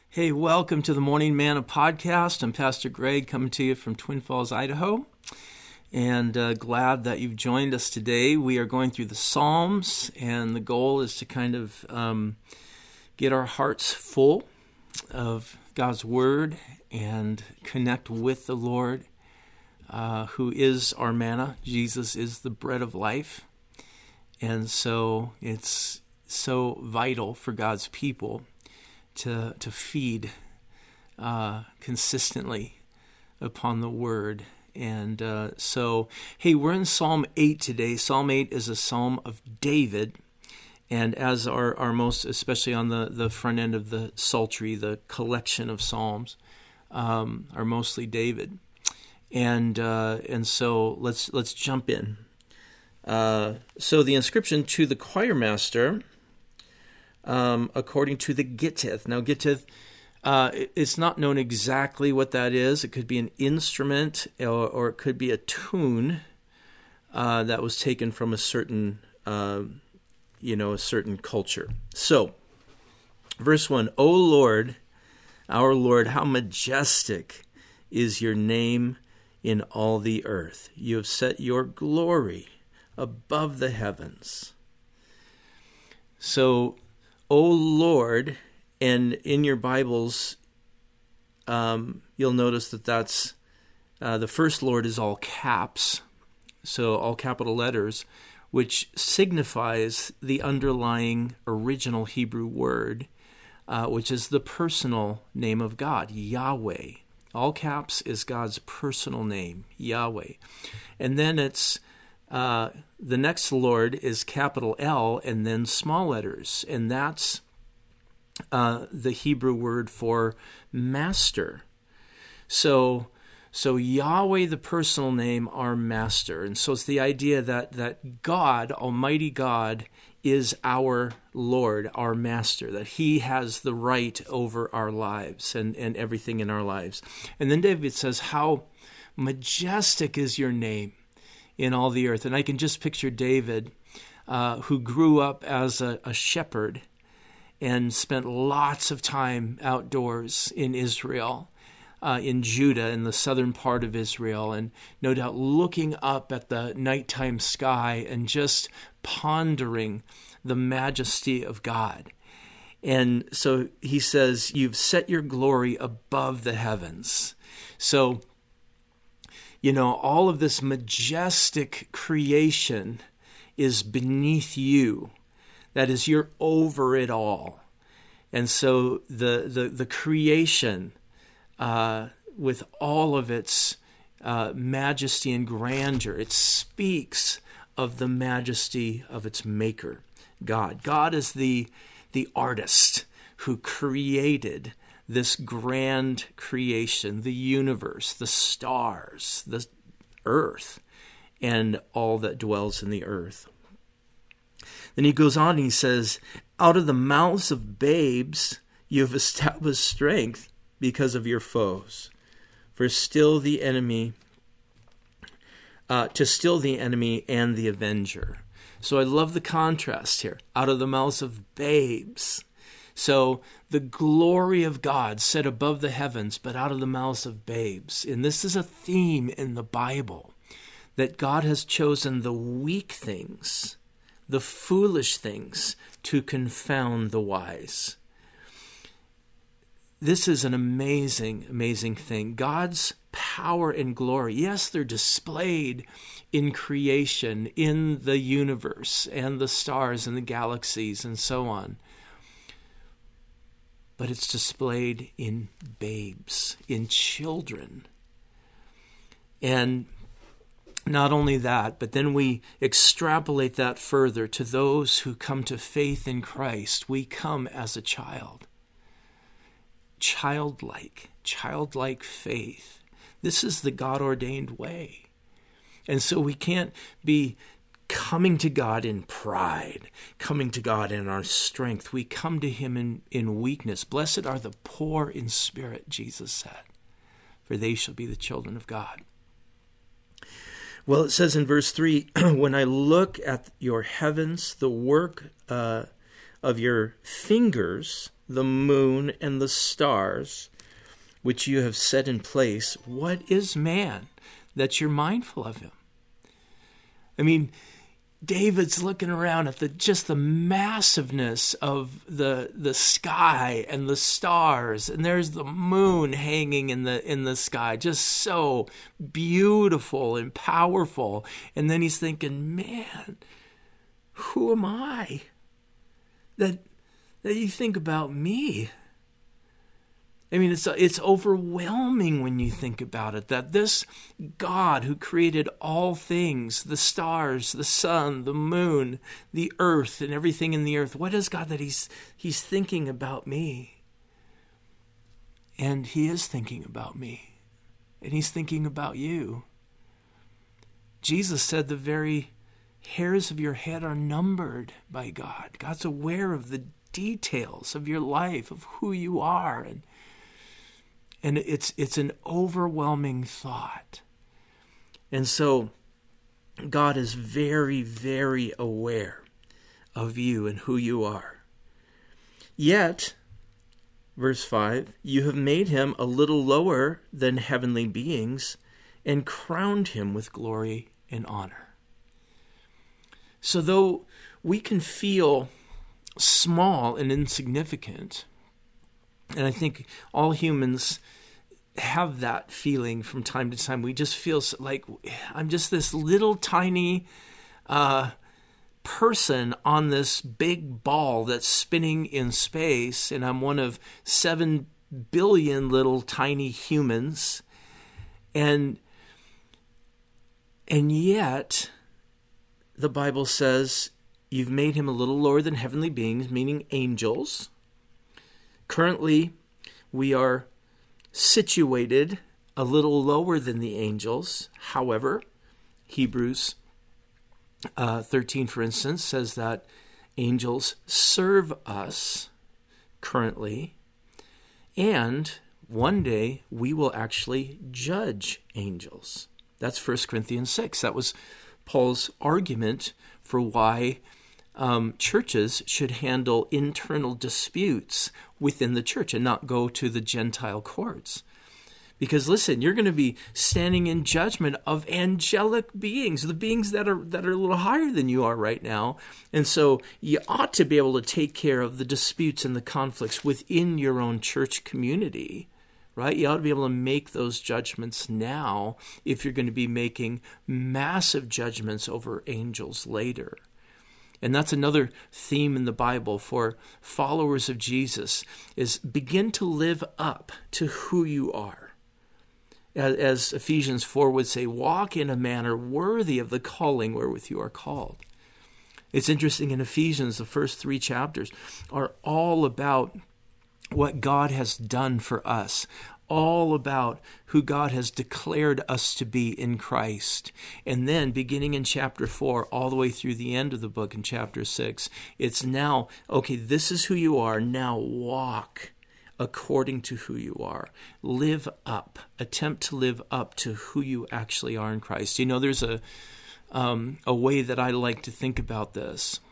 Hey, welcome to the Morning Manna podcast. I'm Pastor Greg coming to you from Twin Falls, Idaho, and glad that you've joined us today. We are going through the Psalms, and the goal is to kind of get our hearts full of God's Word and connect with the Lord, who is our manna. Jesus is the bread of life, and so it's so vital for God's people to feed consistently upon the Word. And so, hey, we're in Psalm 8 today. Psalm 8 is a psalm of David, and as our most, especially on the front end of the Psaltery, the collection of psalms, are mostly David. And so let's jump in. So the inscription to the choir master, according to the Gittith. Now, Gittith, it's not known exactly what that is. It could be an instrument, or it could be a tune that was taken from a certain, a certain culture. So, verse 1, O Lord, our Lord, how majestic is your name in all the earth. You have set your glory above the heavens. So, O Lord, and in your Bibles, you'll notice that that's the first Lord is all caps, so all capital letters, which signifies the underlying original Hebrew word, which is the personal name of God, Yahweh. All caps is God's personal name, Yahweh. And then it's the next Lord is capital L and then small letters, and that's the Hebrew word for master. So Yahweh, the personal name, our master. And so it's the idea that God, Almighty God, is our Lord, our master, that he has the right over our lives and everything in our lives. And then David says, how majestic is your name in all the earth. And I can just picture David, who grew up as a shepherd and spent lots of time outdoors in Israel, in Judah, in the southern part of Israel, and no doubt looking up at the nighttime sky and just pondering the majesty of God. And so he says, you've set your glory above the heavens. So, all of this majestic creation is beneath you. That is, you're over it all. And so the creation, with all of its majesty and grandeur, it speaks of the majesty of its maker, God. God is the artist who created this grand creation, the universe, the stars, the earth, and all that dwells in the earth. Then he goes on and he says, out of the mouths of babes you have established strength because of your foes, to still the enemy and the avenger. So I love the contrast here. Out of the mouths of babes. So the glory of God set above the heavens, but out of the mouths of babes. And this is a theme in the Bible, that God has chosen the weak things, the foolish things, to confound the wise. This is an amazing, amazing thing. God's power and glory, yes, they're displayed in creation, in the universe, and the stars and the galaxies and so on. But it's displayed in babes, in children. And not only that, but then we extrapolate that further to those who come to faith in Christ. We come as a child. Childlike faith. This is the God-ordained way. And so we can't be coming to God in pride, coming to God in our strength. We come to him in weakness. Blessed are the poor in spirit, Jesus said, for they shall be the children of God. Well, it says in verse 3, when I look at your heavens, the work of your fingers, the moon, and the stars, which you have set in place. What is man that you're mindful of him? I mean, David's looking around at just the massiveness of the sky and the stars, and there's the moon hanging in the sky, just so beautiful and powerful. And then he's thinking, man, who am I that you think about me? I mean, it's overwhelming when you think about it, that this God who created all things, the stars, the sun, the moon, the earth, and everything in the earth, what is God that he's thinking about me? And he is thinking about me, and he's thinking about you. Jesus said the very hairs of your head are numbered by God. God's aware of the details of your life, of who you are, and it's an overwhelming thought. And so God is very, very aware of you and who you are. Yet, verse 5, you have made him a little lower than heavenly beings and crowned him with glory and honor. So though we can feel small and insignificant, and I think all humans have that feeling from time to time. We just feel like I'm just this little tiny person on this big ball that's spinning in space, and I'm one of 7 billion little tiny humans. And yet, the Bible says, you've made him a little lower than heavenly beings, meaning angels. Currently, we are situated a little lower than the angels. However, Hebrews 13, for instance, says that angels serve us currently, and one day we will actually judge angels. That's 1 Corinthians 6. That was Paul's argument for why churches should handle internal disputes within the church and not go to the Gentile courts. Because listen, you're going to be standing in judgment of angelic beings, the beings that are a little higher than you are right now. And so you ought to be able to take care of the disputes and the conflicts within your own church community, right? You ought to be able to make those judgments now if you're going to be making massive judgments over angels later. And that's another theme in the Bible for followers of Jesus, is begin to live up to who you are. As Ephesians 4 would say, walk in a manner worthy of the calling wherewith you are called. It's interesting, in Ephesians, the first 3 chapters are all about what God has done for us, all about who God has declared us to be in Christ. And then beginning in chapter 4 all the way through the end of the book in chapter 6, it's now, okay, this is who you are. Now walk according to who you are. Live up. Attempt to live up to who you actually are in Christ. You know, there's a way that I like to think about this.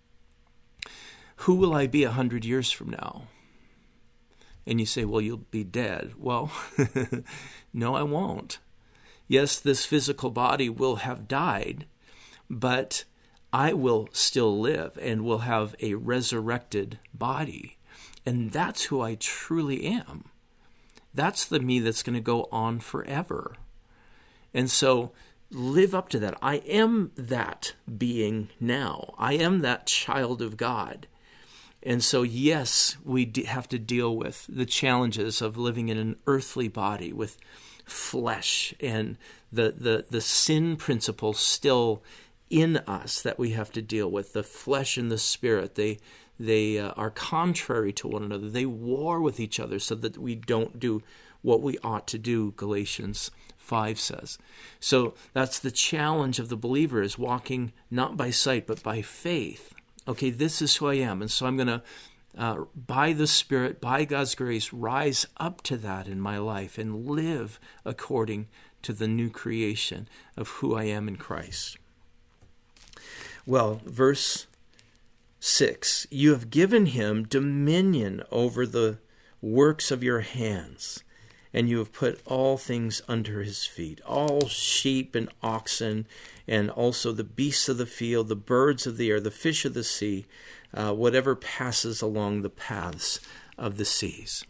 Who will I be 100 years from now? And you say, well, you'll be dead. Well, no, I won't. Yes, this physical body will have died, but I will still live and will have a resurrected body. And that's who I truly am. That's the me that's going to go on forever. And so live up to that. I am that being now. I am that child of God. And so, yes, we have to deal with the challenges of living in an earthly body with flesh and the sin principle still in us that we have to deal with. The flesh and the spirit, they are contrary to one another. They war with each other so that we don't do what we ought to do, Galatians 5 says. So that's the challenge of the believer, is walking not by sight but by faith. Okay, this is who I am, and so I'm going to, by the Spirit, by God's grace, rise up to that in my life and live according to the new creation of who I am in Christ. Well, verse 6, you have given him dominion over the works of your hands, and you have put all things under his feet, all sheep and oxen, and also the beasts of the field, the birds of the air, the fish of the sea, whatever passes along the paths of the seas.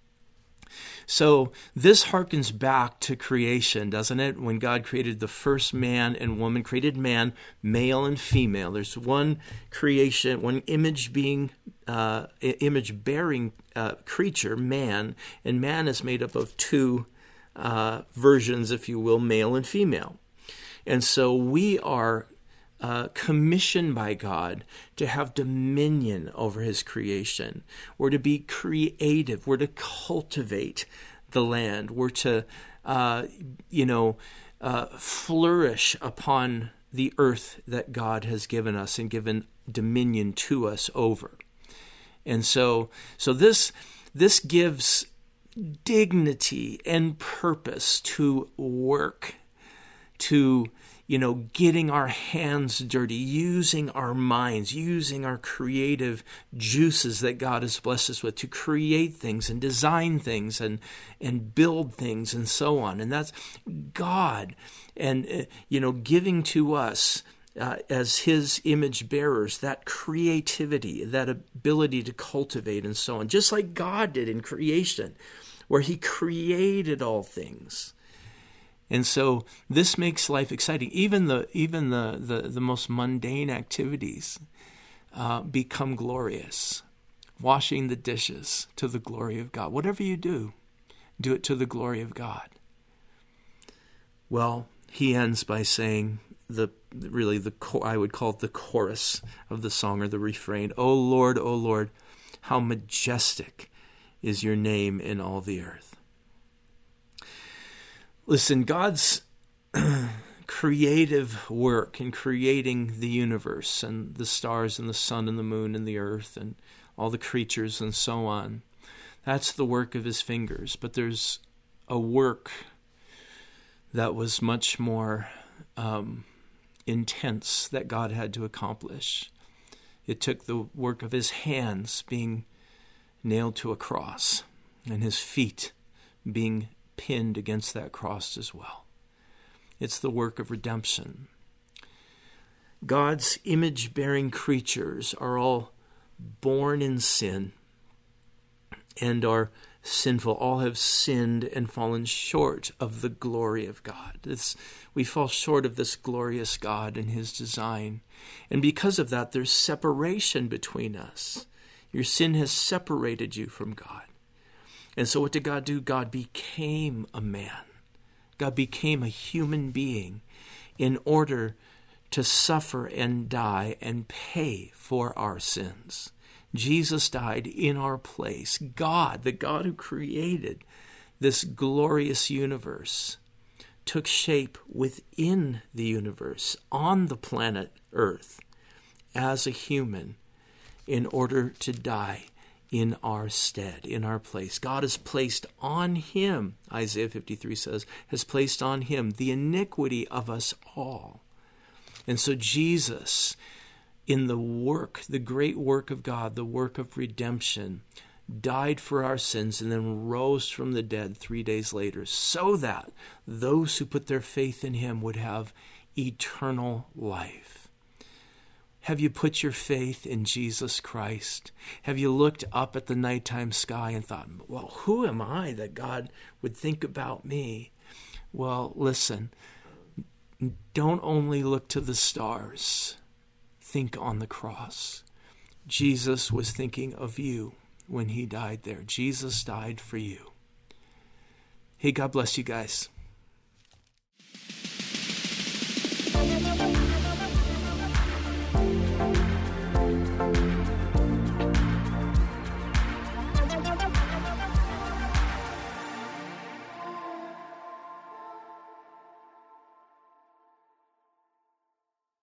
So this harkens back to creation, doesn't it? When God created the first man and woman, created man, male and female. There's one creation, one image-bearing creature, man, and man is made up of two versions, if you will, male and female. And so we are commissioned by God to have dominion over his creation. We're to be creative. We're to cultivate the land. We're to, flourish upon the earth that God has given us and given dominion to us over. And so this gives dignity and purpose to work, to getting our hands dirty, using our minds, using our creative juices that God has blessed us with to create things and design things and build things and so on. And that's God, and giving to us as his image bearers that creativity, that ability to cultivate and so on, just like God did in creation, where he created all things. And so this makes life exciting. Even the most mundane activities become glorious. Washing the dishes to the glory of God. Whatever you do, do it to the glory of God. Well, he ends by saying I would call it the chorus of the song, or the refrain. O Lord, how majestic is your name in all the earth. Listen, God's creative work in creating the universe and the stars and the sun and the moon and the earth and all the creatures and so on, that's the work of his fingers. But there's a work that was much more intense that God had to accomplish. It took the work of his hands being nailed to a cross and his feet being pinned against that cross as well. It's the work of redemption. God's image-bearing creatures are all born in sin and are sinful. All have sinned and fallen short of the glory of God. We fall short of this glorious God and his design. And because of that, there's separation between us. Your sin has separated you from God. And so what did God do? God became a man. God became a human being in order to suffer and die and pay for our sins. Jesus died in our place. God, the God who created this glorious universe, took shape within the universe on the planet Earth as a human in order to die in our stead, in our place. God has placed on him, Isaiah 53 says, has placed on him the iniquity of us all. And so Jesus, in the work, the great work of God, the work of redemption, died for our sins and then rose from the dead 3 days later, so that those who put their faith in him would have eternal life. Have you put your faith in Jesus Christ? Have you looked up at the nighttime sky and thought, well, who am I that God would think about me? Well, listen, don't only look to the stars. Think on the cross. Jesus was thinking of you when he died there. Jesus died for you. Hey, God bless you guys.